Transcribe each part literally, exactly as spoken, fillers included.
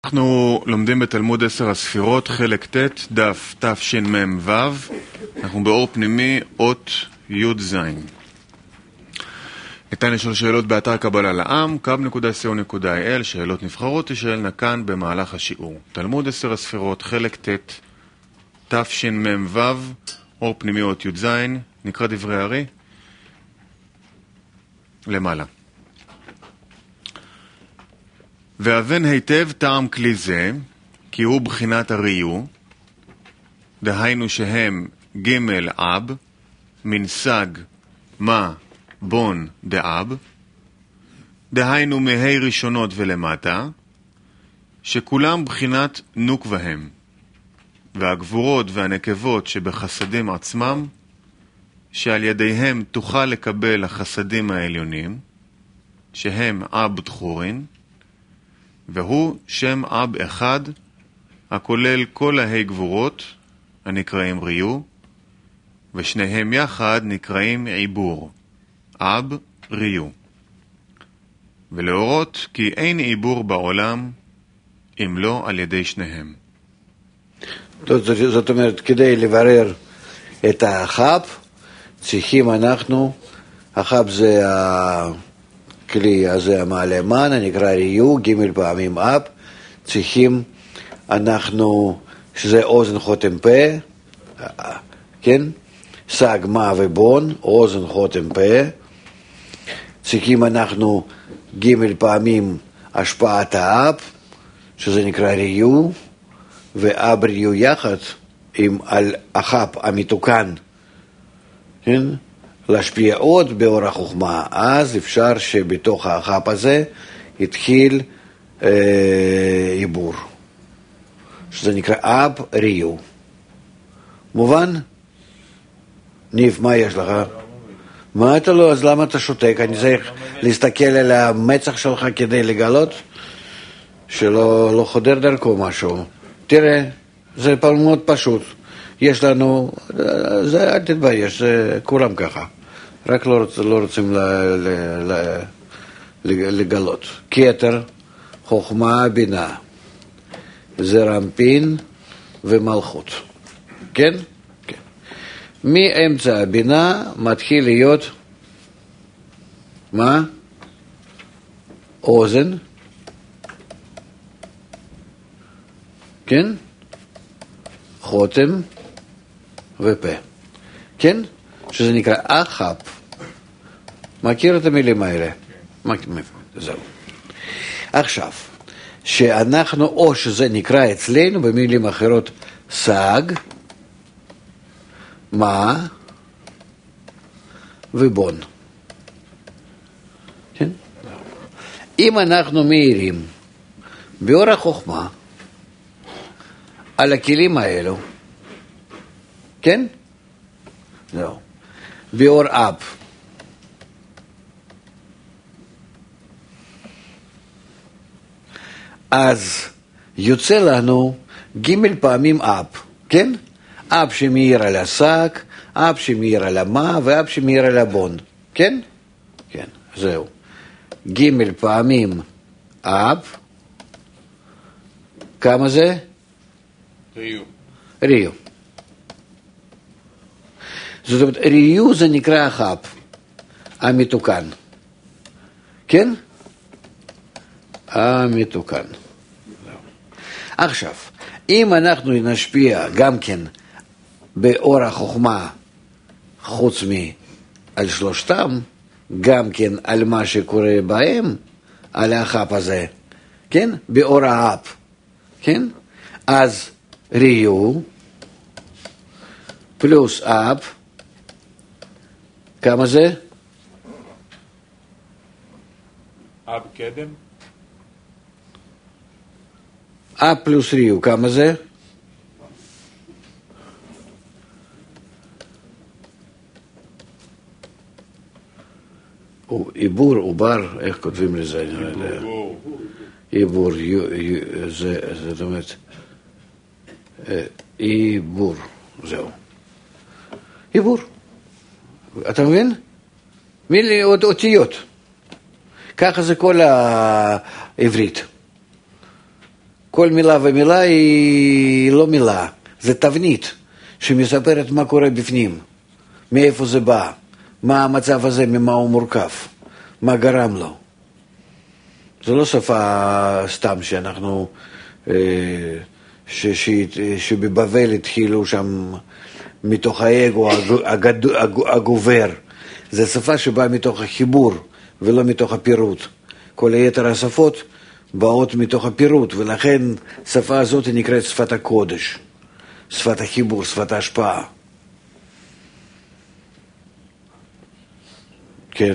אנחנו לומדים בתלמוד עשר הספירות, חלק ט', דף תשמ"ו. אנחנו באור פנימי, אות י' ז'. ניתן לשאול שאלות באתר קבלה לעם, קו נקודה סי או נקודה איי אל, שאלות נבחרות תשאלנה כאן במהלך השיעור. תלמוד עשר הספירות, חלק ט', תשמ"ו, אור פנימי, אות י' ז'. נקרא דברי הארי למעלה. והבן היטב טעם כלי זה, כי הוא בחינת הריו, דהיינו שהם ג' אב, מנסג מה בון דאב, דהיינו מהי ראשונות ולמטה, שכולם בחינת נוק והם, והגבורות והנקבות שבחסדים עצמם, שעל ידיהם תוכל לקבל החסדים העליונים, שהם אב דחורין, והוא שם אב אחד, הכולל כל ההי גבורות, הנקראים ריו, ושניהם יחד נקראים עיבור, אב ריו. ולהורות כי אין עיבור בעולם, אם לא על ידי שניהם. זאת אומרת, כדי לברר את החב, צריכים אנחנו, החב זה הכלי הזה המעלה מן, נקרא ריו, ג' פעמים אב, צריכים אנחנו, שזה אוזן חותם פה, כן? סג מה ובון, אוזן חותם פה, צריכים אנחנו ג' פעמים השפעת האב, שזה נקרא ריו, ואב ריו יחד עם על החב המתוקן, כן? להשפיע עוד באור החוכמה. אז אפשר שבתוך החב הזה יתחיל אה, עיבור, שזה נקרא אב ריו. מובן? ניב, מה יש לך? מה אתה לא? אז למה אתה שותק? אני צריך להסתכל על המצח שלך כדי לגלות שלא לא חודר דרכו משהו. תראה, זה מאוד פשוט. יש לנו, זה, אל תתבייש, זה כולם ככה. רק לא, רוצ, לא רוצים ל, ל, ל, לגלות. כתר, חוכמה, בינה. זה רמפין ומלכות. כן? כן. מאמצע הבינה מתחיל להיות, מה? אוזן. כן? חותם ופה. כן? שזה נקרא החב. מכיר את המילים האלה? זהו. עכשיו, שאנחנו, או שזה נקרא אצלנו במילים אחרות סג, מה ובון. כן? אם אנחנו מאירים באור החוכמה על הכלים האלו, כן? לא. באור אב. אז יוצא לנו ג' פעמים אב, כן? אב שמאיר על השק, אב שמאיר על המה, ואב שמאיר על הבון, כן? כן, זהו. ג' פעמים אב, כמה זה? ריו. ריו. זאת אומרת, ריו זה נקרא החב, המתוקן. כן? המתוקן. עכשיו, אם אנחנו נשפיע גם כן באור החוכמה, חוץ מעל שלושתם, גם כן על מה שקורה בהם, על החב הזה, כן? באור האב, כן? אז ריו פלוס אב, כמה זה? אב קדם? אב פלוס ריו, כמה זה? עיבור, עובר, איך כותבים לזה? עיבור, זאת אומרת, עיבור, זהו. עיבור. אתה מבין? מילי אותיות. ככה זה כל העברית. כל מילה ומילה היא לא מילה, זה תבנית שמספרת מה קורה בפנים, מאיפה זה בא, מה המצב הזה, ממה הוא מורכב, מה גרם לו. זה לא שפה סתם שאנחנו, ש, ש, שבבבל התחילו שם מתוך האגו הגובר. זה שפה שבאה מתוך החיבור ולא מתוך הפירוט. כל היתר השפות באות מתוך הפירוט, ולכן שפה הזאת נקראת שפת הקודש, שפת החיבור, שפת ההשפעה. כן.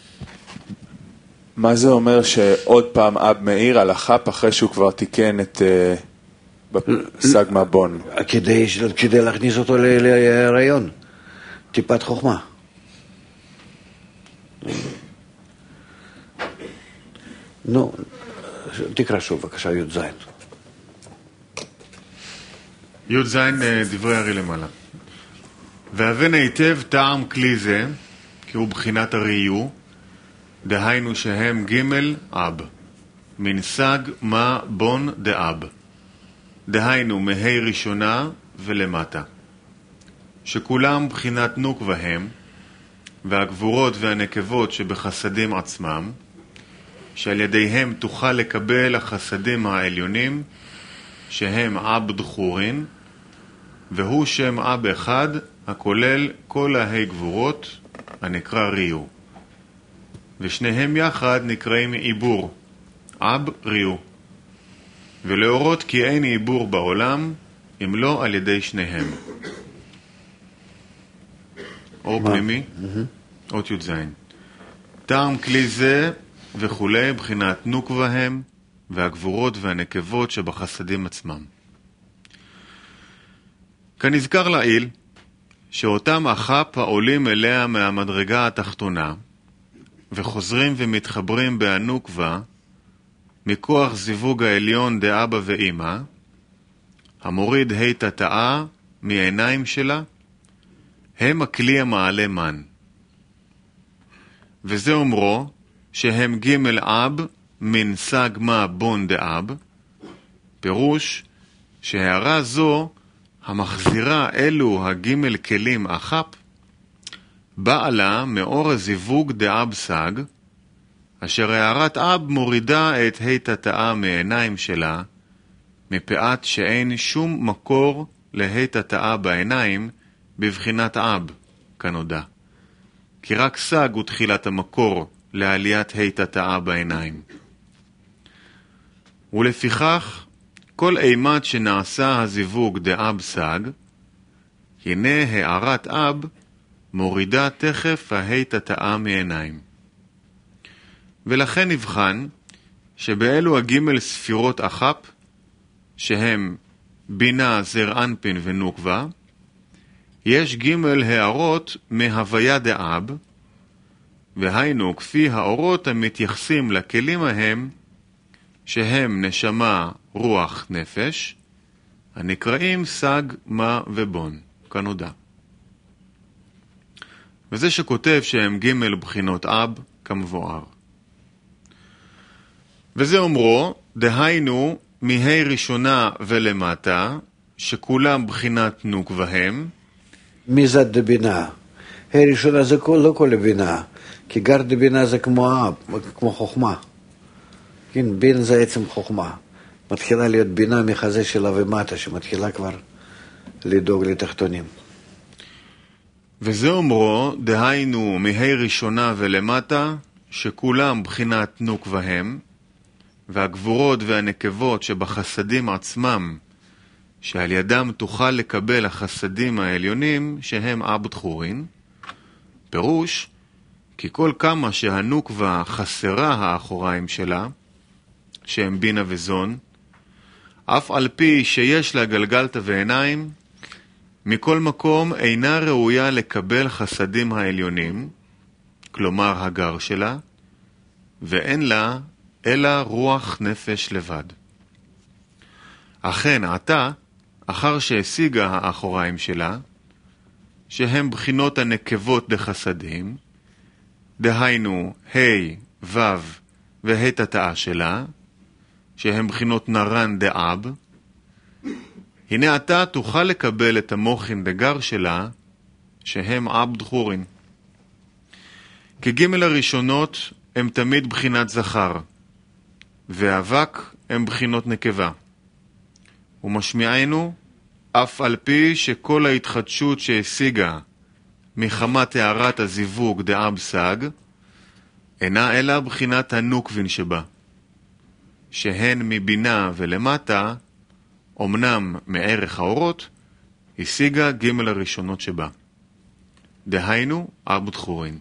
מה זה אומר שעוד פעם אב מאיר על החפ אחרי שהוא כבר תיקן את סג מבון? כדי, כדי להכניס אותו להיריון, טיפת חוכמה. נו, תקרא שוב בבקשה י' ז'. י' ז' דברי הרי למעלה. והבן היטב טעם כלי זה, כי הוא בחינת הראיו, דהיינו שהם ג' אב, מנסג מה בון דאב, דהיינו מהי ראשונה ולמטה, שכולם בחינת נוקבה הם, והגבורות והנקבות שבחסדים עצמם, שעל ידיהם תוכל לקבל החסדים העליונים, שהם אב דחורין, והוא שם אב אחד הכולל כל ההי גבורות, הנקרא ריו. ושניהם יחד נקראים עיבור, אב ריו. ולהורות כי אין עיבור בעולם, אם לא על ידי שניהם. אור פנימי, אות י' ז'. טעם כלי זה וכולי, בחינת נוקבה הם, והגבורות והנקבות שבחסדים עצמם. כנזכר לעיל, שאותם החפ העולים אליה מהמדרגה התחתונה, וחוזרים ומתחברים בהנוקבה, מכוח זיווג העליון דאבא ואמא, המוריד ה' תתאה מעיניים שלה, הם הכלי המעלה מן. וזה אומרו שהם ג' אב מן סג מה בון דאב, פירוש שהערה זו המחזירה אלו הג' כלים החפ, באה לה מאור הזיווג דאב סג, אשר הערת אב מורידה את ה' תתאה מעיניים שלה, מפאת שאין שום מקור לה' תתאה בעיניים בבחינת אב, כנודע. כי רק סג הוא תחילת המקור לעליית ה' תתאה בעיניים. ולפיכך, כל אימת שנעשה הזיווג דאב סג, הנה הערת אב מורידה תכף הה' תתאה מעיניים. ולכן נבחן שבאלו הג' ספירות החפ, שהם בינה, זר אנפין ונוקבה, יש ג' הערות מהוויה דאב, והיינו כפי האורות המתייחסים לכלים ההם, שהם נשמה, רוח, נפש, הנקראים סג, מה ובון, כנודע. וזה שכותב שהם ג' בחינות אב, כמבואר. וזה אומרו, דהיינו, מהי ראשונה ולמטה, שכולם בחינת נוקבה הם, מזד דבינה. ה' ראשונה זה כל, לא כל הבינה, כי גר דבינה זה כמו אב, כמו חוכמה. כן, בין זה עצם חוכמה. מתחילה להיות בינה מחזה שלה ומטה, שמתחילה כבר לדאוג לתחתונים. וזה אומרו, דהיינו מהי ראשונה ולמטה, שכולם בחינת נוקבה הם, והגבורות והנקבות שבחסדים עצמם, שעל ידם תוכל לקבל החסדים העליונים שהם אב דחורין, פירוש כי כל כמה שהנוקבה חסרה האחוריים שלה, שהם בינה וזון, אף על פי שיש לה גלגלתא ועיניים, מכל מקום אינה ראויה לקבל חסדים העליונים, כלומר הגר שלה, ואין לה אלא רוח נפש לבד. אכן עתה, אחר שהשיגה האחוריים שלה, שהם בחינות הנקבות דחסדים, דהיינו ה' ו' וה' תתאה שלה, שהם בחינות נרן דאב, הנה אתה תוכל לקבל את המוחין דגר שלה, שהם אב דחורין. כגימל הראשונות הם תמיד בחינת זכר, והאבק הם בחינות נקבה. ומשמיענו, אף על פי שכל ההתחדשות שהשיגה מחמת הערת הזיווג דאב סג, אינה אלא בחינת הנוקבין שבה, שהן מבינה ולמטה, אמנם מערך האורות, השיגה גימל הראשונות שבה. דהיינו, אב דחורין.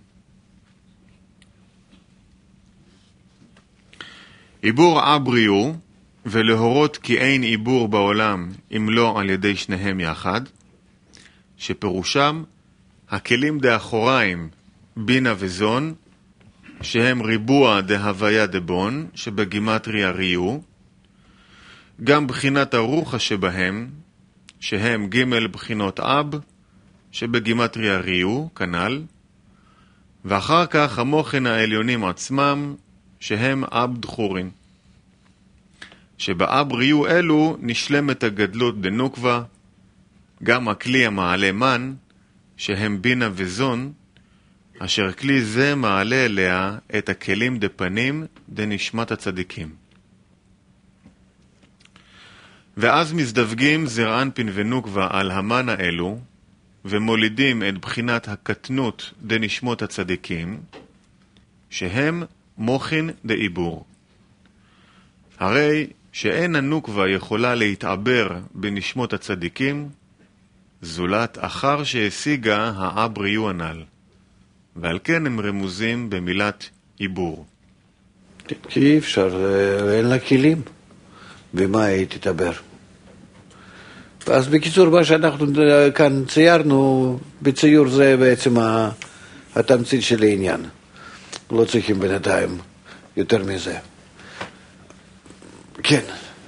עיבור אבריו, ולהורות כי אין עיבור בעולם אם לא על ידי שניהם יחד, שפירושם הכלים דאחוריים בינה וזון, שהם ריבוע דהוויה דבון, שבגימטריה ריו, גם בחינת הרוחה שבהם, שהם ג' בחינות אב, שבגימטריה ריו, כנל, ואחר כך המוחן העליונים עצמם, שהם אב דחורין. שבאב ריו אלו נשלמת הגדלות דנוקבה, גם הכלי המעלה מן, שהם בינה וזון, אשר כלי זה מעלה אליה את הכלים דפנים דנשמת הצדיקים. ואז מזדווגים זרענפין ונוקבה על המן האלו, ומולידים את בחינת הקטנות דנשמות הצדיקים, שהם מוחין דעיבור. הרי שאין הנוקבה יכולה להתעבר בנשמות הצדיקים, זולת אחר שהשיגה האבריו הנ"ל, ועל כן הם רמוזים במילת עיבור. כי אי אפשר, אין לה כלים, ומה היא תתעבר? אז בקיצור, מה שאנחנו כאן ציירנו, בציור זה בעצם התמצית של העניין. לא צריכים בינתיים יותר מזה. כן.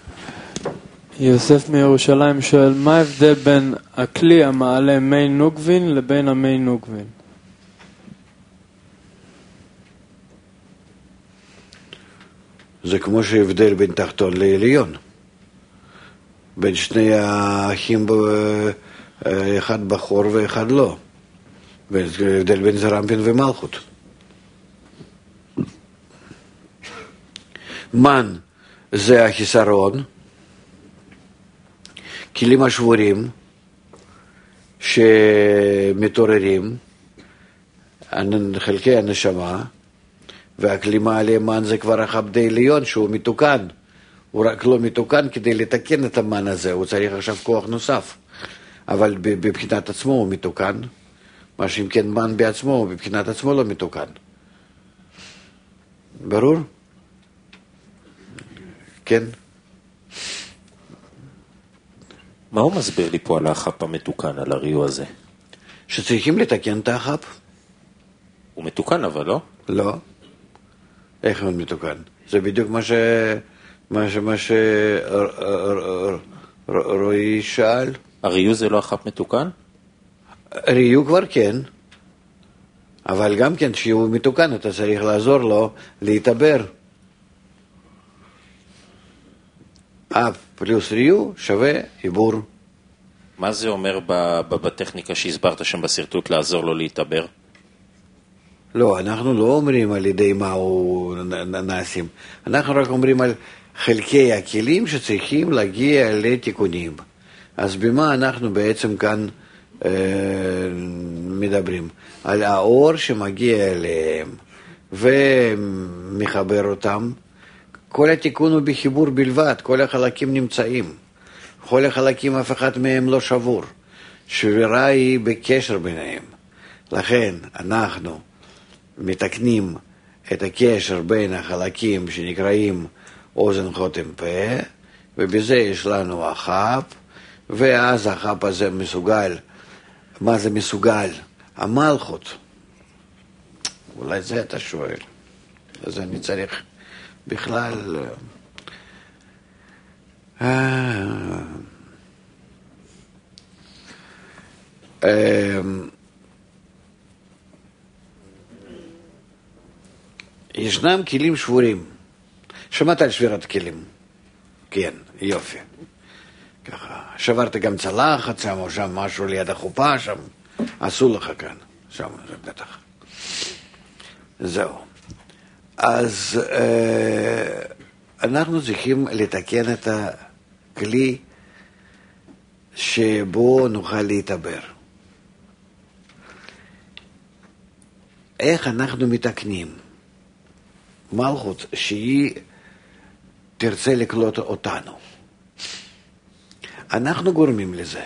יוסף מירושלים שואל, מה ההבדל בין הכלי המעלה מי נוקבין לבין המי נוקבין? זה כמו שהבדל בין תחתון לעליון. בין שני האחים, אחד בחור ואחד לא. הבדל בין זרענפין ומלכות. מן זה החיסרון, כלים השבורים שמתעוררים, חלקי הנשמה, והכלימה עליהם מן זה כבר החבד העליון שהוא מתוקן. הוא רק לא מתוקן כדי לתקן את המן הזה, הוא צריך עכשיו כוח נוסף. אבל בבחינת עצמו הוא מתוקן, מה שאם כן מן בעצמו, הוא בבחינת עצמו לא מתוקן. ברור? כן. מה הוא מסביר לי פה על החפ המתוקן, על הריו הזה? שצריכים לתקן את החפ. הוא מתוקן אבל לא? לא. איך הוא מתוקן? זה בדיוק מה ש... מה ש... מה ש... רועי שאל. הריו זה לא החפ מתוקן? ריו כבר כן. אבל גם כן שהוא מתוקן, אתה צריך לעזור לו להתעבר. אב פלוס ריו שווה עיבור. מה זה אומר בטכניקה שהסברת שם בסרטוט לעזור לו להתעבר? לא, אנחנו לא אומרים על ידי מה הוא נעשים. אנחנו רק אומרים על חלקי הכלים שצריכים להגיע לתיקונים. אז במה אנחנו בעצם כאן אה, מדברים? על האור שמגיע אליהם ומחבר אותם. כל התיקון הוא בחיבור בלבד, כל החלקים נמצאים. כל החלקים אף אחד מהם לא שבור. שבירה היא בקשר ביניהם. לכן אנחנו מתקנים את הקשר בין החלקים שנקראים אוזן חותם פה, ובזה יש לנו החפ, ואז החפ הזה מסוגל. מה זה מסוגל? המלכות. אולי זה אתה שואל. אז אני צריך בכלל... אה... אה... ישנם כלים שבורים. שמעת על שבירת כלים? כן, יופי. ככה, שברת גם צלחת, שמו שם משהו ליד החופה, שם, עשו לך כאן, שם, זה בטח. זהו. אז אה, אנחנו צריכים לתקן את הכלי שבו נוכל להתעבר. איך אנחנו מתקנים? מלכות שהיא תרצה לקלוט אותנו. אנחנו גורמים לזה.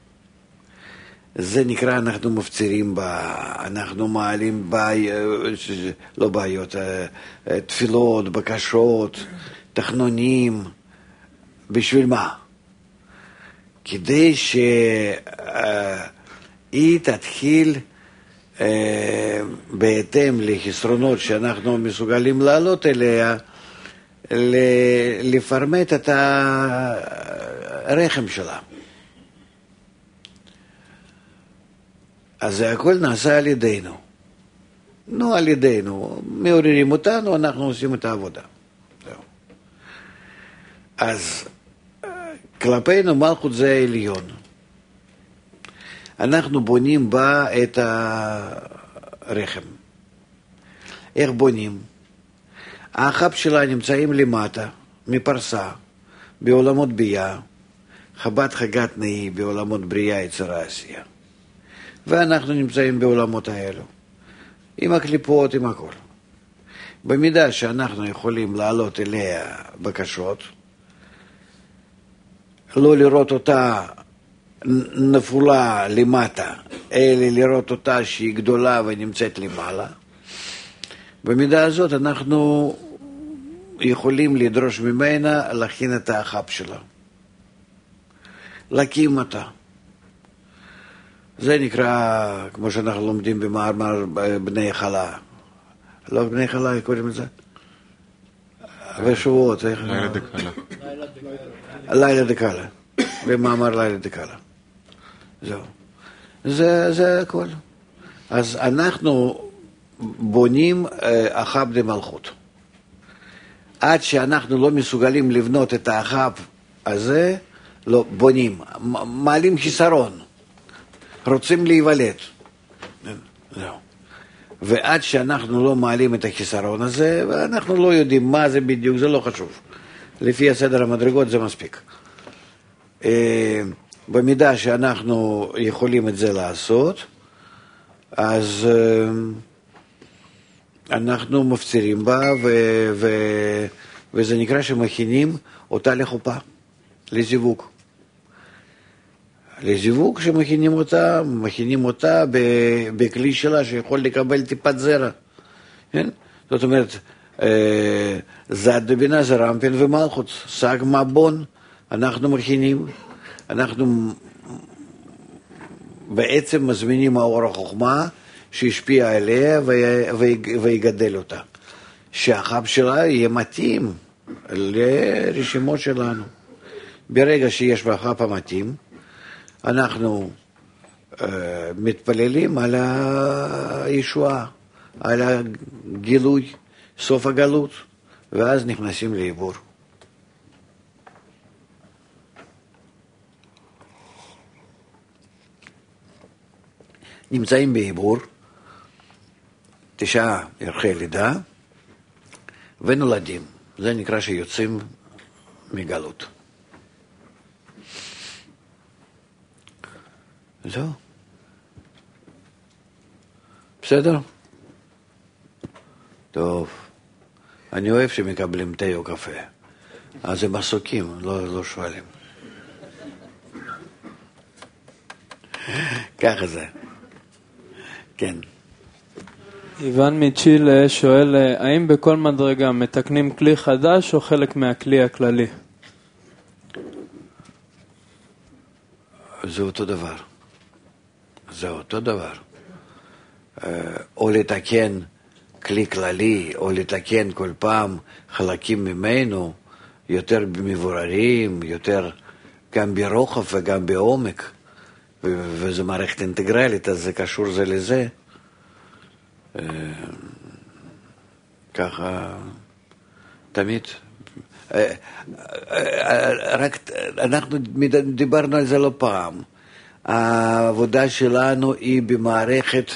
זה נקרא, אנחנו מפצירים בה, אנחנו מעלים בעי, לא בעיות, תפילות, בקשות, תחנונים. בשביל מה? כדי שהיא תתחיל בהתאם לחסרונות שאנחנו מסוגלים לעלות אליה, לפרמט את הרחם שלה. אז זה הכל נעשה על ידינו. נו, על ידינו. מעוררים אותנו, אנחנו עושים את העבודה. זהו. אז כלפינו מלכות זה העליון. אנחנו בונים בה את הרחם. איך בונים? האחב שלה נמצאים למטה, מפרסה, בעולמות בייה, חב"ד חגת נאי בעולמות בריאה יצירה עשייה. ואנחנו נמצאים בעולמות האלו, עם הקליפות, עם הכל. במידה שאנחנו יכולים לעלות אליה בקשות, לא לראות אותה נפולה למטה, אלא לראות אותה שהיא גדולה ונמצאת למעלה, במידה הזאת אנחנו יכולים לדרוש ממנה להכין את האחב שלה, להקים אותה. זה נקרא, כמו שאנחנו לומדים במאמר בני חלה. לא בני חלה, קוראים לזה? בשבועות. לילה דקלה. לילה דקלה. במאמר לילה דקלה. זהו. זה, זה הכל. אז אנחנו בונים אחב דמלכות. עד שאנחנו לא מסוגלים לבנות את האחב הזה, לא בונים. מעלים חיסרון. רוצים להיוולד. זהו. ועד שאנחנו לא מעלים את החיסרון הזה, ואנחנו לא יודעים מה זה בדיוק, זה לא חשוב. לפי הסדר המדרגות זה מספיק. במידה שאנחנו יכולים את זה לעשות, אז אנחנו מפצירים בה, ו... ו... וזה נקרא שמכינים אותה לחופה, לזיווג. לזיווג שמכינים אותה, מכינים אותה בכלי שלה שיכול לקבל טיפת זרע. כן? זאת אומרת, זד דבינה זה רמפין ומלכות, סג מבון, אנחנו מכינים, אנחנו בעצם מזמינים האור החוכמה שישפיע עליה ויגדל אותה. שהחב שלה יהיה מתאים לרשימות שלנו. ברגע שיש בחב המתאים, אנחנו uh, מתפללים על הישועה, על הגילוי, סוף הגלות, ואז נכנסים לעיבור. נמצאים בעיבור, תשעה ירחי לידה, ונולדים. זה נקרא שיוצאים מגלות. זהו. בסדר? טוב. אני אוהב שמקבלים תה או קפה. אז הם עסוקים, לא, לא שואלים. ככה זה. כן. איוון מצ'ילה שואל, האם בכל מדרגה מתקנים כלי חדש או חלק מהכלי הכללי? זה אותו דבר. זה אותו דבר. או לתקן כלי כללי, או לתקן כל פעם חלקים ממנו, יותר מבוררים, יותר גם ברוחב וגם בעומק, וזו מערכת אינטגרלית, אז זה קשור זה לזה. ככה תמיד רק אנחנו דיברנו על זה לא פעם. העבודה שלנו היא במערכת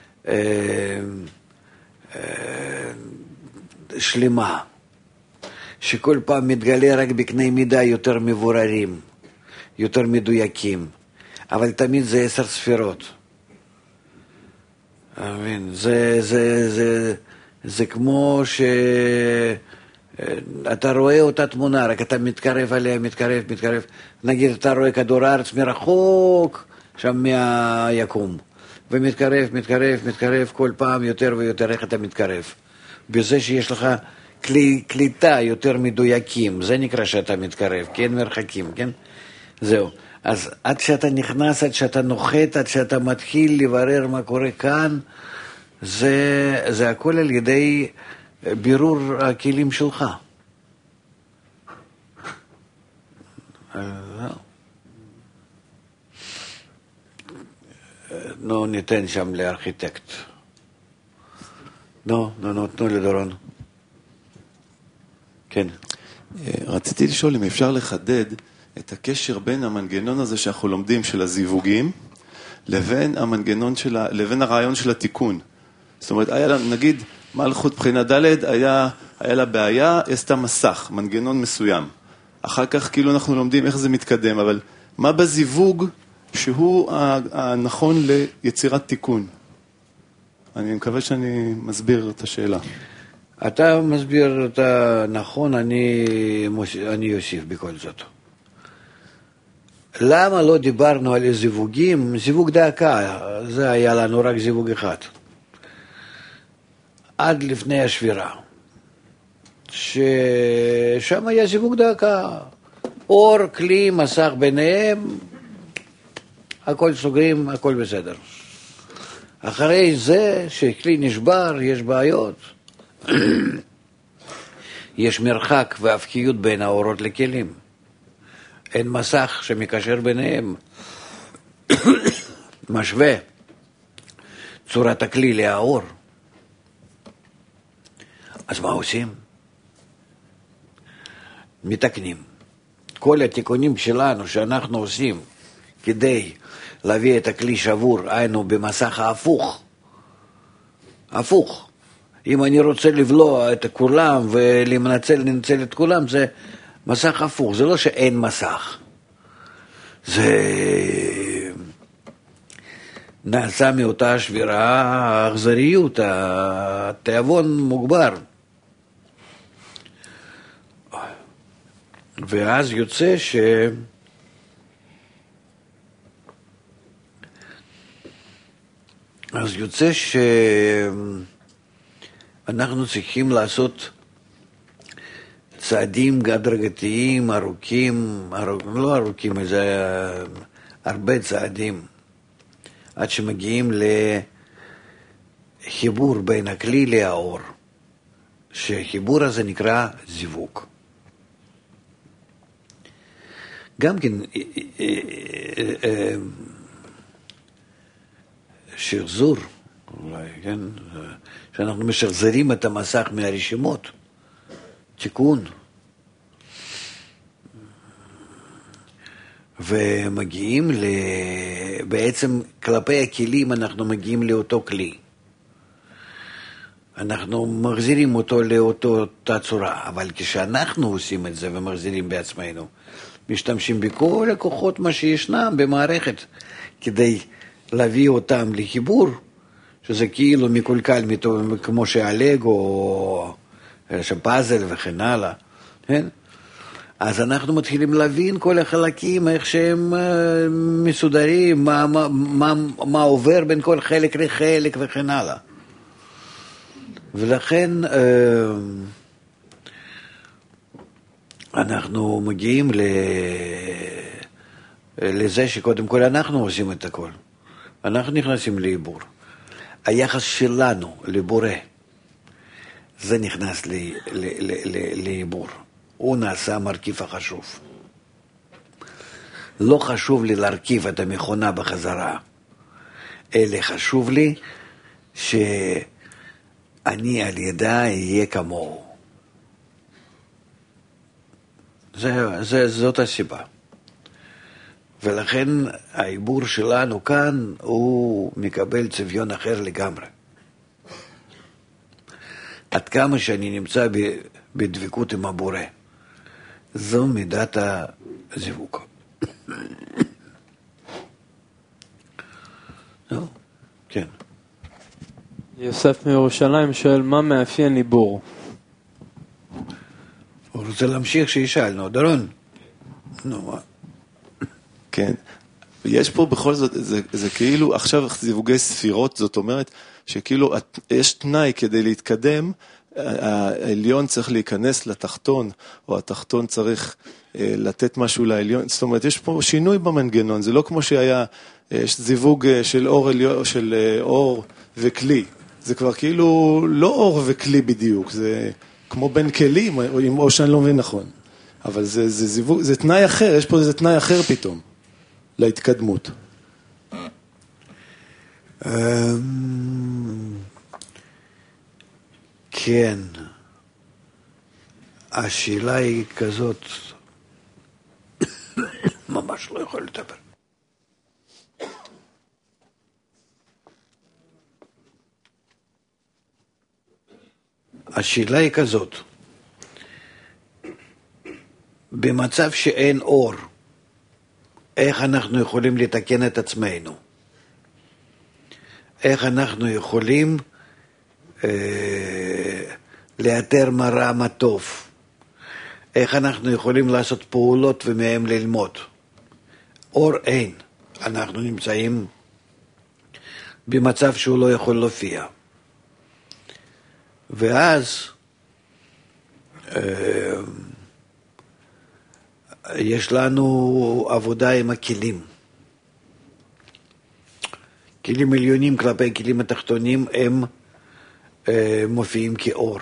שלמה, שכל פעם מתגלה רק בקנה מידה יותר מבוררים, יותר מדויקים, אבל תמיד זה עשר ספירות. זה, זה, זה, זה כמו שאתה רואה אותה תמונה, רק אתה מתקרב עליה, מתקרב, מתקרב. נגיד אתה רואה כדור הארץ מרחוק, שם מהיקום, ומתקרב, מתקרב, מתקרב, כל פעם יותר ויותר איך אתה מתקרב. בזה שיש לך כלי, קליטה יותר מדויקים, זה נקרא שאתה מתקרב, כן, מרחקים, כן? זהו. אז עד שאתה נכנס, עד שאתה נוחת, עד שאתה מתחיל לברר מה קורה כאן, זה, זה הכל על ידי בירור הכלים שלך. נו, ניתן שם לארכיטקט. נו, נו, נו, תנו לדורון. כן. רציתי לשאול אם אפשר לחדד את הקשר בין המנגנון הזה שאנחנו לומדים של הזיווגים, לבין המנגנון של ה... לבין הרעיון של התיקון. זאת אומרת, היה לה, נגיד, מלכות בחינה ד' היה, היה לה בעיה, היא עשתה מסך, מנגנון מסוים. אחר כך כאילו אנחנו לומדים איך זה מתקדם, אבל מה בזיווג שהוא הנכון ליצירת תיקון? אני מקווה שאני מסביר את השאלה. אתה מסביר את הנכון, אני, אני אוסיף בכל זאת. למה לא דיברנו על זיווגים? זיווג דקה, זה היה לנו רק זיווג אחד. עד לפני השבירה. ששם היה זיווג דקה. אור, כלי, מסך ביניהם, הכל סוגרים, הכל בסדר. אחרי זה שכלי נשבר, יש בעיות. יש מרחק והפקיות בין האורות לכלים. אין מסך שמקשר ביניהם. משווה צורת הכלי לאור. אז מה עושים? מתקנים. כל התיקונים שלנו שאנחנו עושים כדי להביא את הכלי שבור, היינו במסך ההפוך. הפוך. אם אני רוצה לבלוע את כולם ולנצל לנצל את כולם, זה מסך הפוך. זה לא שאין מסך. זה נעשה מאותה שבירה, האכזריות, התיאבון מוגבר. ואז יוצא ש... אז יוצא שאנחנו צריכים לעשות צעדים הדרגתיים, ארוכים, ארוכ... לא ארוכים, זה הרבה צעדים, עד שמגיעים לחיבור בין הכלי לאור, שהחיבור הזה נקרא זיווג. גם כן שחזור, אולי, כן, שאנחנו משחזרים את המסך מהרשימות, תיקון, ומגיעים ל... בעצם כלפי הכלים אנחנו מגיעים לאותו כלי. אנחנו מחזירים אותו לאותו צורה, אבל כשאנחנו עושים את זה ומחזירים בעצמנו, משתמשים בכל הכוחות מה שישנם במערכת, כדי להביא אותם לחיבור, שזה כאילו מקולקל, כמו שהלגו, או פאזל וכן הלאה, כן? אז אנחנו מתחילים להבין כל החלקים, איך שהם מסודרים, מה, מה, מה, מה עובר בין כל חלק לחלק וכן הלאה. ולכן אנחנו מגיעים לזה שקודם כל אנחנו עושים את הכל. אנחנו נכנסים לעיבור. היחס שלנו לבורא, זה נכנס לעיבור. הוא נעשה מרכיב החשוב. לא חשוב לי להרכיב את המכונה בחזרה, אלא חשוב לי שאני על ידה אהיה כמוהו. זה, זה, זאת הסיבה. ולכן העיבור שלנו כאן הוא מקבל צביון אחר לגמרי. עד כמה שאני נמצא בדבקות עם הבורא. זו מידת הזיווג. כן. יוסף מירושלים שואל, מה מאפיין עיבור? הוא רוצה להמשיך שישאלנו, דרון. נו, כן. יש פה בכל זאת, זה, זה כאילו עכשיו זיווגי ספירות, זאת אומרת שכאילו יש תנאי כדי להתקדם, העליון צריך להיכנס לתחתון, או התחתון צריך לתת משהו לעליון, זאת אומרת יש פה שינוי במנגנון, זה לא כמו שהיה, יש זיווג של אור, של אור וכלי, זה כבר כאילו לא אור וכלי בדיוק, זה כמו בין כלים, או שאני לא מבין נכון, אבל זה, זה זיווג, זה תנאי אחר, יש פה איזה תנאי אחר פתאום. להתקדמות. כן. השאלה היא כזאת, ממש לא יכול לדבר. השאלה היא כזאת, במצב שאין אור, איך אנחנו יכולים לתקן את עצמנו? איך אנחנו יכולים אה, לאתר מה רע מה טוב? איך אנחנו יכולים לעשות פעולות ומהם ללמוד? אור אין. אנחנו נמצאים במצב שהוא לא יכול להופיע. ואז אה, יש לנו עבודה עם הכלים. כלים עליונים כלפי כלים התחתונים הם אה, מופיעים כאור.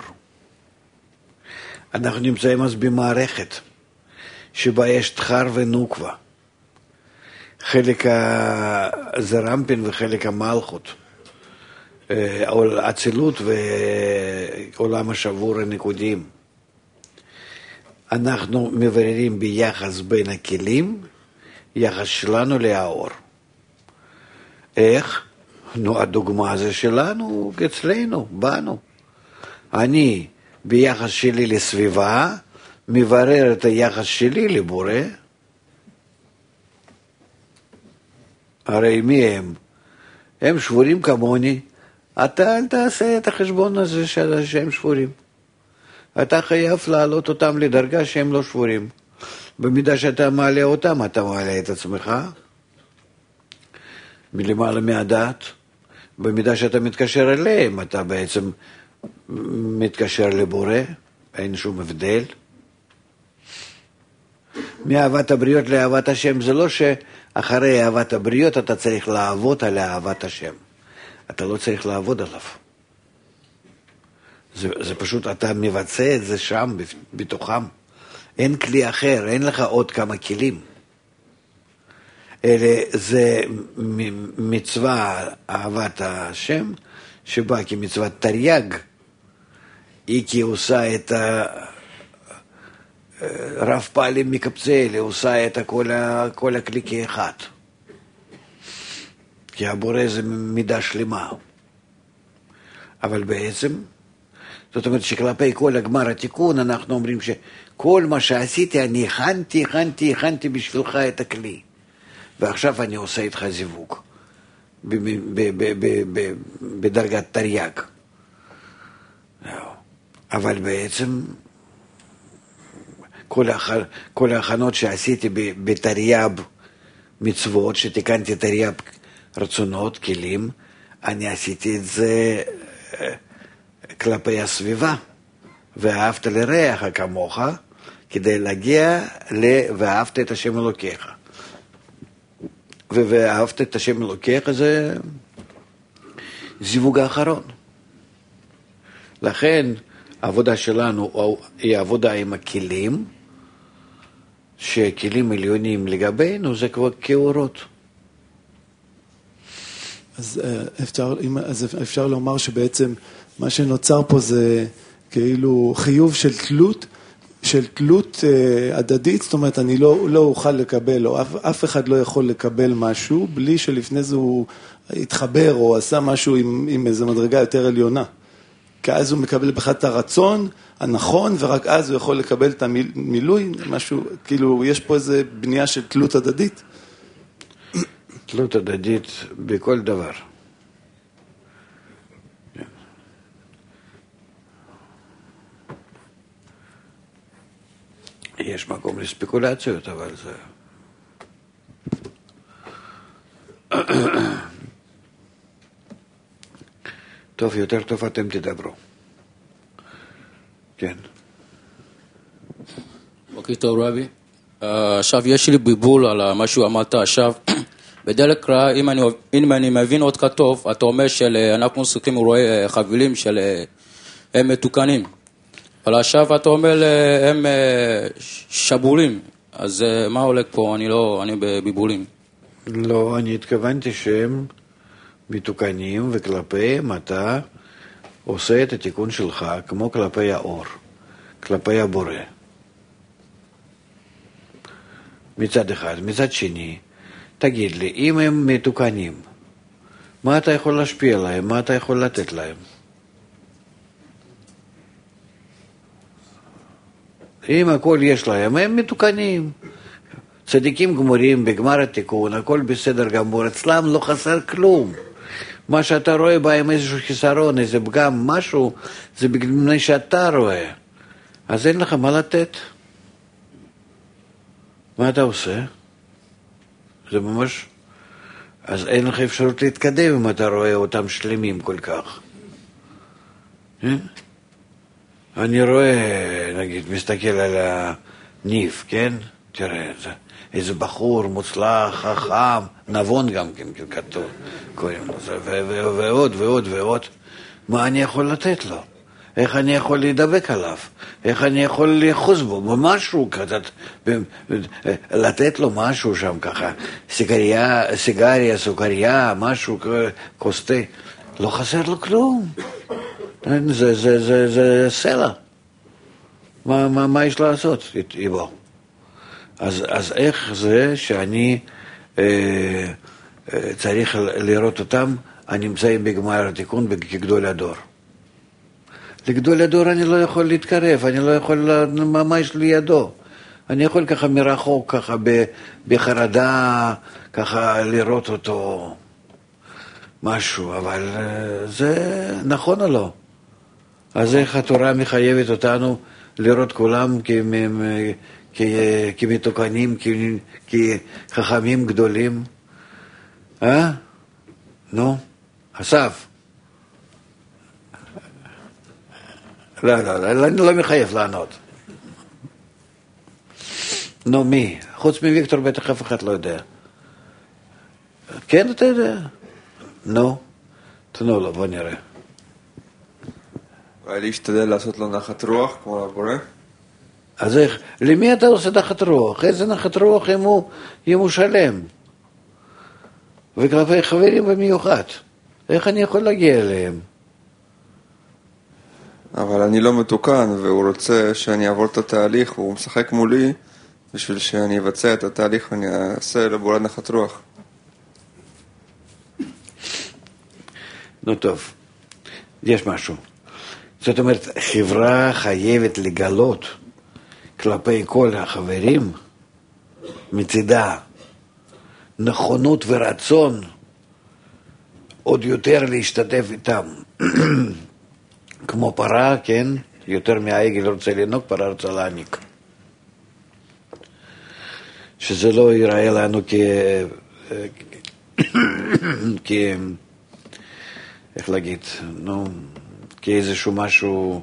אנחנו נמצאים אז במערכת שבה יש תחר ונוקבה. חלק הזרמפין וחלק המלכות. אה, אצילות ועולם השבור הנקודיים. אנחנו מבררים ביחס בין הכלים, יחס שלנו לאור. איך? נו, הדוגמה הזה שלנו, אצלנו, בנו. אני, ביחס שלי לסביבה, מברר את היחס שלי לבורא. הרי מי הם? הם שבורים כמוני. אתה אל תעשה את החשבון הזה שהם שבורים. אתה חייב להעלות אותם לדרגה שהם לא שבורים. במידה שאתה מעלה אותם, אתה מעלה את עצמך. מלמעלה מהדעת. במידה שאתה מתקשר אליהם, אתה בעצם מתקשר לבורא. אין שום הבדל. מאהבת הבריות לאהבת השם, זה לא שאחרי אהבת הבריות אתה צריך לעבוד על אהבת השם. אתה לא צריך לעבוד עליו. זה, זה פשוט, אתה מבצע את זה שם, בתוכם. אין כלי אחר, אין לך עוד כמה כלים. אלה, זה מצווה אהבת השם, שבא כמצוות תרי"ג, היא כי עושה את הרב פעלים מקפצל, היא עושה את כל, כל הכלי כאחד. כי הבורא זה מידה שלמה. אבל בעצם, זאת אומרת שכלפי כל הגמר התיקון, אנחנו אומרים שכל מה שעשיתי, אני הכנתי, הכנתי, הכנתי בשבילך את הכלי. ועכשיו אני עושה איתך זיווג. בדרגת תרי"ג. אבל בעצם, כל ההכנות שעשיתי בתרי"ב מצוות, שתיקנתי תרי"ב רצונות, כלים, אני עשיתי את זה כלפי הסביבה, ואהבת לרעך כמוך, כדי להגיע ל... ואהבת את השם אלוקיך. ואהבת את השם אלוקיך זה זיווג האחרון. לכן העבודה שלנו היא עבודה עם הכלים, שכלים עליונים לגבינו זה כבר כאורות. אז אפשר, אז אפשר לומר שבעצם מה שנוצר פה זה כאילו חיוב של תלות של תלות הדדית, זאת אומרת, אני לא, לא אוכל לקבל, או אף, אף אחד לא יכול לקבל משהו, בלי שלפני זה הוא התחבר, או עשה משהו עם, עם איזו מדרגה יותר עליונה. כי אז הוא מקבל בכלל את הרצון הנכון, ורק אז הוא יכול לקבל את המילוי, משהו, כאילו, יש פה איזו בנייה של תלות הדדית. תלות הדדית בכל דבר. יש מקום לספקולציות, אבל זה... טוב, יותר טוב אתם תדברו. כן. בוקר טוב רבי. עכשיו יש לי ביבול על מה שהוא אמרת עכשיו. בדרך כלל, אם אני, אם אני מבין עוד כתוב, אתה אומר שאנחנו עסוקים רואה חבילים של הם מתוקנים. אבל עכשיו אתה אומר הם שבולים. אז מה הולך פה? אני לא, אני בביבולים. לא, אני התכוונתי שהם מתוקנים, וכלפיהם אתה עושה את התיקון שלך כמו כלפי האור, כלפי הבורא. מצד אחד. מצד שני, תגיד לי, אם הם מתוקנים, מה אתה יכול להשפיע להם? מה אתה יכול לתת להם? אם הכל יש להם, הם מתוקנים. צדיקים גמורים בגמר התיקון, הכל בסדר גמור, אצלם לא חסר כלום. מה שאתה רואה בהם איזשהו חיסרון, איזה פגם, משהו, זה בגלל שאתה רואה. אז אין לך מה לתת. מה אתה עושה? זה ממש... אז אין לך אפשרות להתקדם אם אתה רואה אותם שלמים כל כך. אני רואה, נגיד, מסתכל על הניף, כן? תראה, איזה בחור מוצלח, חכם, נבון גם כן, כתוב, קוראים לזה, ועוד ועוד ועוד. מה אני יכול לתת לו? איך אני יכול להידבק עליו? איך אני יכול לאחוז בו? במשהו כזה, לתת לו משהו שם ככה, סיגריה, סיגריה, סוכריה, משהו, כוס תה. לא חסר לו כלום. זה, זה, זה, זה סלע. מה, מה, מה יש לעשות איבו? אז, אז איך זה שאני אה, אה, צריך לראות אותם הנמצאים בגמר התיקון כגדול הדור? לגדול הדור אני לא יכול להתקרב, אני לא יכול ממש לידו. אני יכול ככה מרחוק, ככה בחרדה, ככה לראות אותו משהו, אבל זה נכון או לא? אז איך התורה מחייבת אותנו לראות כולם כמתוקנים, כחכמים גדולים? אה? נו, אסף. לא, לא, לא, אני לא מחייב לענות. נו, מי? חוץ מוויקטור בטח אף אחד לא יודע. כן, אתה יודע. נו, תנו לו, בוא נראה. אולי להשתדל לעשות לו נחת רוח, כמו לבורא? אז איך, למי אתה עושה נחת רוח? איזה נחת רוח אם הוא, אם הוא שלם? וכלפי חברים במיוחד. איך אני יכול להגיע אליהם? אבל אני לא מתוקן, והוא רוצה שאני אעבור את התהליך, הוא משחק מולי, בשביל שאני אבצע את התהליך ואני אעשה לבורא נחת רוח. נו טוב, יש משהו. זאת אומרת, חברה חייבת לגלות כלפי כל החברים מצידה נכונות ורצון עוד יותר להשתתף איתם. כמו פרה, כן? יותר מהעגל רוצה לנוק, פרה רוצה להניק. שזה לא ייראה לנו כ... כ... איך להגיד? נו, כאיזשהו משהו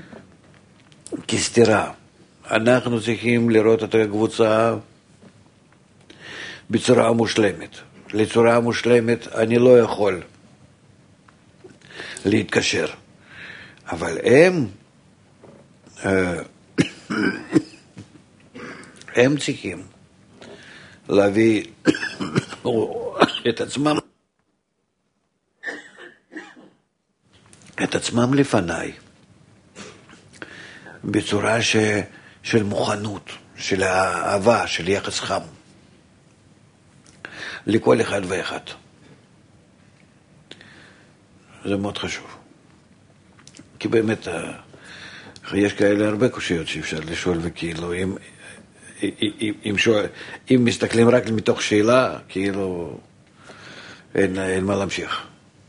כסתירה. אנחנו צריכים לראות את הקבוצה בצורה מושלמת. לצורה מושלמת אני לא יכול להתקשר. אבל הם, הם צריכים להביא את עצמם, את עצמם לפניי, בצורה ש, של מוכנות, של אהבה, של יחס חם. לכל אחד ואחד. זה מאוד חשוב. כי באמת, יש כאלה הרבה קושיות שאפשר לשאול, וכאילו, אם, אם, אם, שואל, אם מסתכלים רק מתוך שאלה, כאילו, אין, אין מה להמשיך.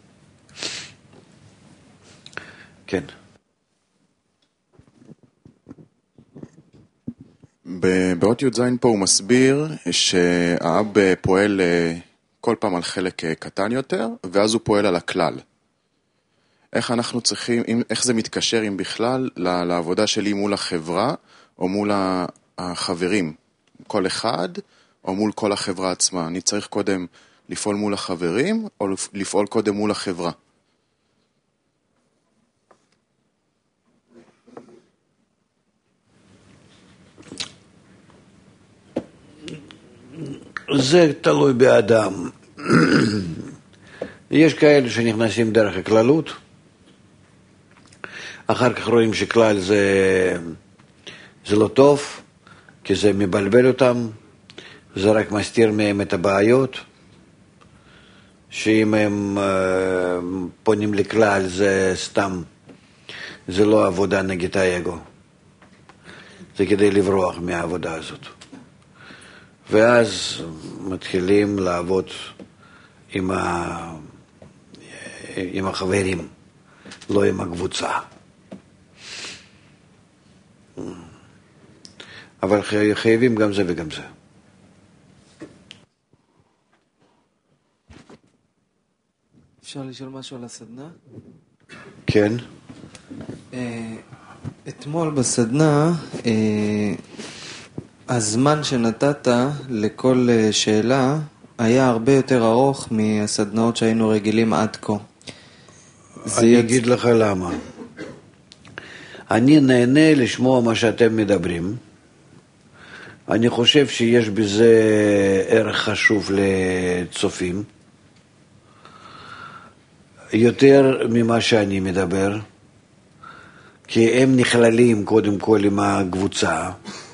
כן. באות י"ז פה הוא מסביר שהאב פועל כל פעם על חלק קטן יותר, ואז הוא פועל על הכלל. איך אנחנו צריכים, איך זה מתקשר עם בכלל לעבודה שלי מול החברה, או מול החברים, כל אחד, או מול כל החברה עצמה? אני צריך קודם לפעול מול החברים, או לפעול קודם מול החברה? זה תלוי באדם. יש כאלה שנכנסים דרך הכללות, אחר כך רואים שכלל זה, זה לא טוב, כי זה מבלבל אותם, זה רק מסתיר מהם את הבעיות, שאם הם פונים לכלל זה סתם, זה לא עבודה נגד האגו, זה כדי לברוח מהעבודה הזאת. ואז מתחילים לעבוד עם, ה... עם החברים, לא עם הקבוצה. אבל חייבים גם זה וגם זה. אפשר לשאול משהו על הסדנה? כן. אתמול בסדנה, הזמן שנתת לכל שאלה היה הרבה יותר ארוך מהסדנאות שהיינו רגילים עד כה. אני יצ... אגיד לך למה. אני נהנה לשמוע מה שאתם מדברים. אני חושב שיש בזה ערך חשוב לצופים. יותר ממה שאני מדבר. כי הם נכללים קודם כל עם הקבוצה.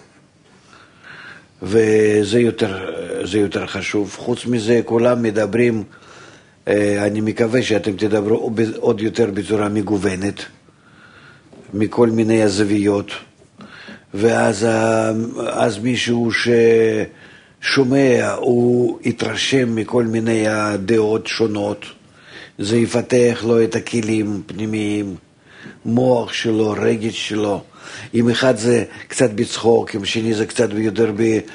וזה יותר, זה יותר חשוב. חוץ מזה, כולם מדברים, אני מקווה שאתם תדברו עוד יותר בצורה מגוונת, מכל מיני הזוויות, ואז אז מישהו ששומע, הוא יתרשם מכל מיני הדעות שונות, זה יפתח לו את הכלים פנימיים, מוח שלו, רגש שלו. אם אחד זה קצת בצחוק, אם שני זה קצת יותר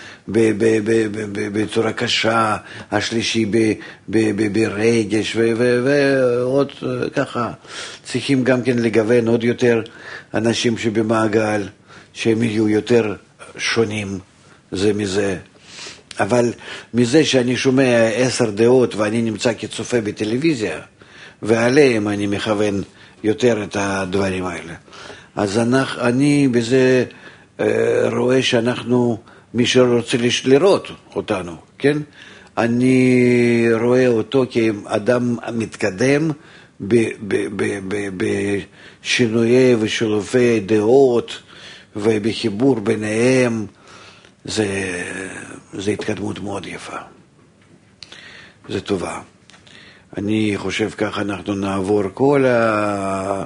בצורה קשה, השלישי ברגש, ועוד ככה. צריכים גם כן לגוון עוד יותר אנשים שבמעגל, שהם יהיו יותר שונים זה מזה. אבל מזה שאני שומע עשר דעות ואני נמצא כצופה בטלוויזיה, ועליהם אני מכוון יותר את הדברים האלה. אז אנחנו, אני בזה אה, רואה שאנחנו, מי שרוצה לראות אותנו, כן? אני רואה אותו כאדם מתקדם בשינויי ושילופי דעות ובחיבור ביניהם. זה, זה התקדמות מאוד יפה. זה טובה. אני חושב כך אנחנו נעבור כל ה...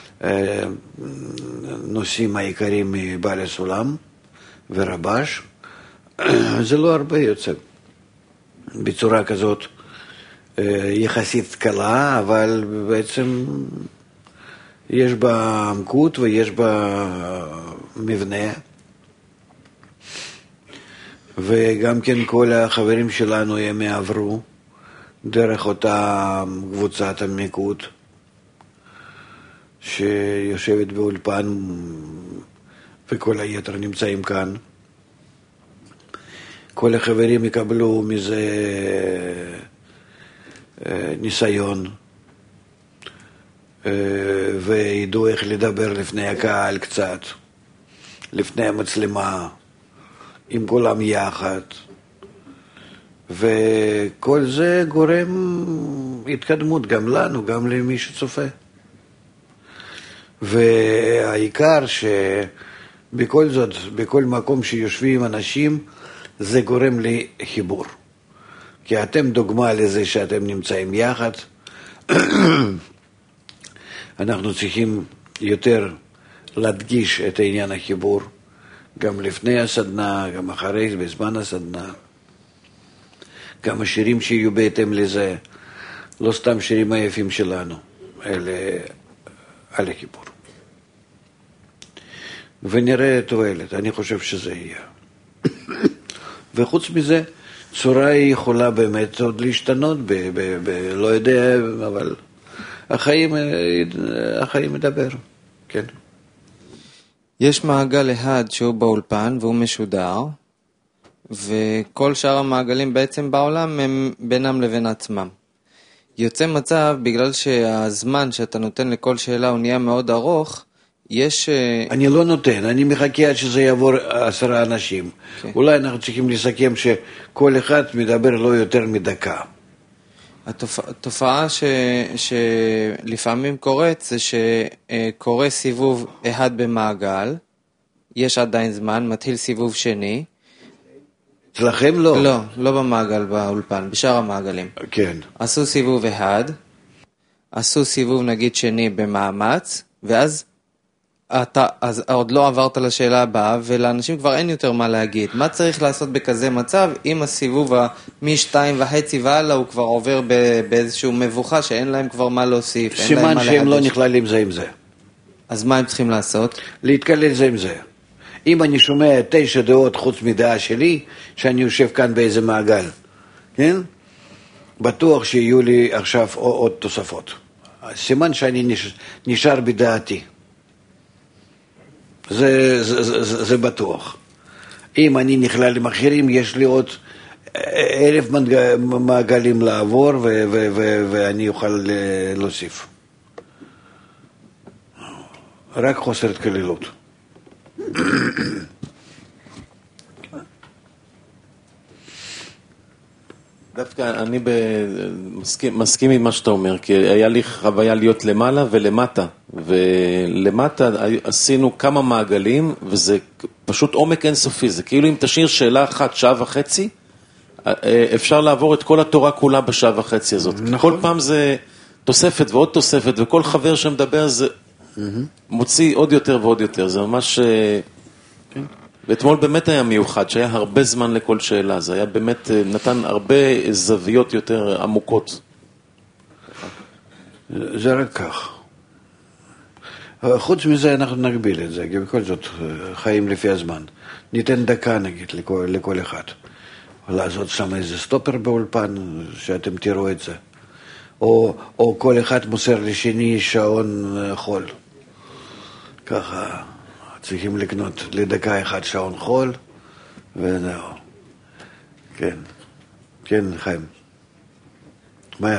נושאים העיקריים מבעל הסולם ורבש. זה לא הרבה יוצא בצורה כזאת יחסית קלה, אבל בעצם יש בה עמקות ויש בה מבנה, וגם כן כל החברים שלנו הם יעברו דרך אותה קבוצת עמקות שיושבת באולפן וכל היתר נמצאים כאן. כל החברים יקבלו מזה ניסיון וידעו איך לדבר לפני הקהל קצת, לפני המצלמה, עם כולם יחד, וכל זה גורם התקדמות גם לנו, גם למי שצופה. והעיקר בכל זאת, בכל מקום שיושבים אנשים, זה גורם לחיבור. כי אתם דוגמה לזה שאתם נמצאים יחד. אנחנו צריכים יותר להדגיש את העניין החיבור, גם לפני הסדנה, גם אחרי, בזמן הסדנה. גם השירים שיהיו בהתאם לזה, לא סתם שירים היפים שלנו, אלא על החיבור. ונראה תועלת, אני חושב שזה יהיה. וחוץ מזה, צורה היא יכולה באמת עוד להשתנות, ב, ב, ב, לא יודע, אבל החיים, החיים מדבר, כן. יש מעגל אחד שהוא באולפן והוא משודר, וכל שאר המעגלים בעצם בעולם הם בינם לבין עצמם. יוצא מצב, בגלל שהזמן שאתה נותן לכל שאלה הוא נהיה מאוד ארוך, יש... אני לא נותן, אני מחכה עד שזה יעבור עשרה אנשים. Okay. אולי אנחנו צריכים לסכם שכל אחד מדבר לא יותר מדקה. התופעה, התופעה ש, שלפעמים קורית זה שקורה סיבוב אחד במעגל, יש עדיין זמן, מתחיל סיבוב שני. אצלכם לא? לא, לא במעגל באולפן, בשאר המעגלים. כן. עשו סיבוב אחד, עשו סיבוב נגיד שני במאמץ, ואז אתה אז עוד לא עברת לשאלה הבאה, ולאנשים כבר אין יותר מה להגיד. מה צריך לעשות בכזה מצב, אם הסיבוב משתיים וחצי והלאה הוא כבר עובר באיזשהו מבוכה, שאין להם כבר מה להוסיף, אין להם מה סימן שהם לא נכללים זה עם זה. אז מה הם צריכים לעשות? להתקלל זה עם זה. אם אני שומע תשע דעות חוץ מדעה שלי, שאני יושב כאן באיזה מעגל, כן? בטוח שיהיו לי עכשיו עוד תוספות. סימן שאני נשאר בדעתי. זה, זה, זה, זה בטוח. אם אני נכלל עם אחרים, יש לי עוד אלף מעגלים לעבור, ו- ו- ו- ואני אוכל להוסיף. רק חוסר התקללות. דווקא אני מסכים, מסכים עם מה שאתה אומר, כי היה לי חוויה להיות למעלה ולמטה, ולמטה עשינו כמה מעגלים, וזה פשוט עומק אינסופי, זה כאילו אם תשאיר שאלה אחת שעה וחצי, אפשר לעבור את כל התורה כולה בשעה וחצי הזאת. נכון. כל פעם זה תוספת ועוד תוספת, וכל חבר שמדבר זה מוציא עוד יותר ועוד יותר, זה ממש... כן. ואתמול באמת היה מיוחד, שהיה הרבה זמן לכל שאלה, זה היה באמת, נתן הרבה זוויות יותר עמוקות. זה רק כך. חוץ מזה אנחנו נגביל את זה, כי בכל זאת חיים לפי הזמן. ניתן דקה נגיד לכל, לכל אחד. לעשות שם איזה סטופר באולפן, שאתם תראו את זה. או, או כל אחד מוסר לשני שעון חול. ככה... צריכים לקנות לדקה אחד שעון חול, וזהו. כן, כן, חיים. מהר.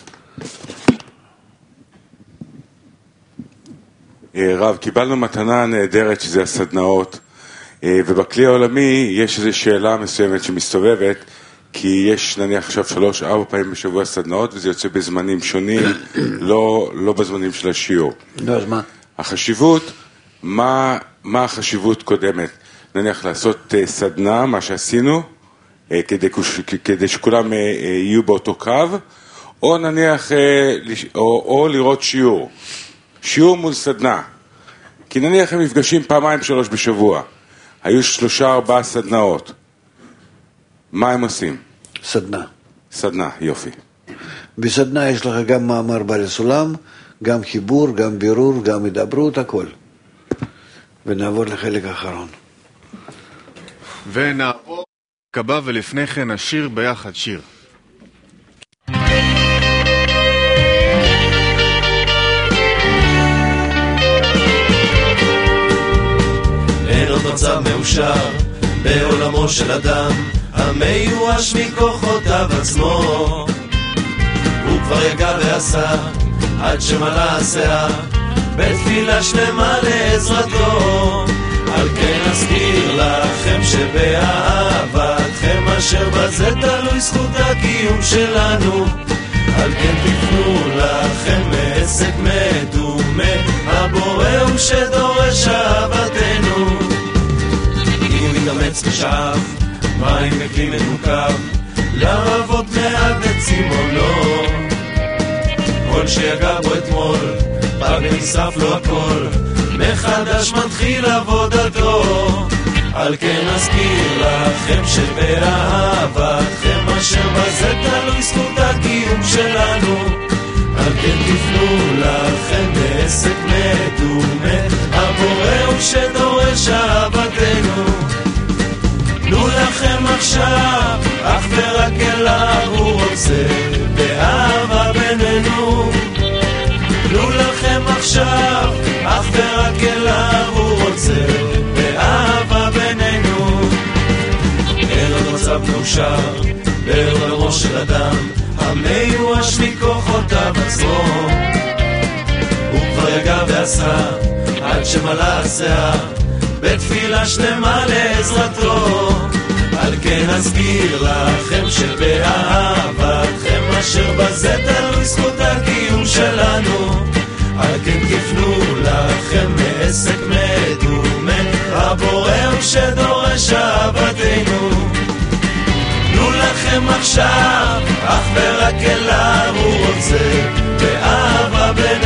רב, קיבלנו מתנה נהדרת שזה הסדנאות, ובכלי העולמי יש איזו שאלה מסוימת שמסתובבת, כי יש נניח עכשיו שלוש, ארבע פעמים בשבוע סדנאות, וזה יוצא בזמנים שונים, לא, לא בזמנים של השיעור. לא, אז מה? החשיבות, מה... מה החשיבות קודמת? נניח לעשות סדנה, מה שעשינו, כדי, כדי שכולם יהיו באותו קו, או נניח, או, או לראות שיעור. שיעור מול סדנה. כי נניח הם מפגשים פעמיים שלוש בשבוע. היו שלושה ארבעה סדנאות. מה הם עושים? סדנה. סדנה, יופי. בסדנה יש לך גם מאמר בעל סולם, גם חיבור, גם בירור, גם מדברות, הכל. ונעבור לחלק האחרון. ונעבור קבע ולפני כן השיר ביחד שיר. אין עוד מצב מאושר בעולמו של אדם המיואש מכוחותיו עצמו, הוא כבר יגע ועשה עד שמלא השיער בתפילה שלמה לעזרתו. על כן אזכיר לכם שבאהבתכם אשר בזה תלוי זכות הקיום שלנו, על כן תפנו לכם מעסק מדומה, הבורא הוא שדורש אהבתנו. מתאמץ ושאף מים בכלי מנוקב לרבות מעט בצימונו כל שיגע בו אתמול פג ונשרף לו הכל מחדש מתחיל עבודתו על כן אזכיר לכם שבאהבתכם אשר בזה תלוי זכות הקיום שלנו על כן תפנו לכם בעסק מדומה הבורא הוא שדורש אהבתנו תנו לכם עכשיו אך ורק אליו הוא רוצה באהבה בינינו תנו לכם עכשיו אך ורק אליו הוא רוצה באהבה בינינו אין עוד מצב מאושר בעולמו של אדם המיואש מכוחותיו עצמו הוא כבר יגע ועשה עד שמלא הסעה בתפילה שלמה לעזרתו על כן אזכיר לכם שבאהבתכם אשר בזה תלוי זכות הקיום שלנו על כן תפנו לכם מעסק מדומה הבורא הוא שדורש אהבתנו תנו לכם עכשיו אך ורק אליו הוא רוצה באהבה בין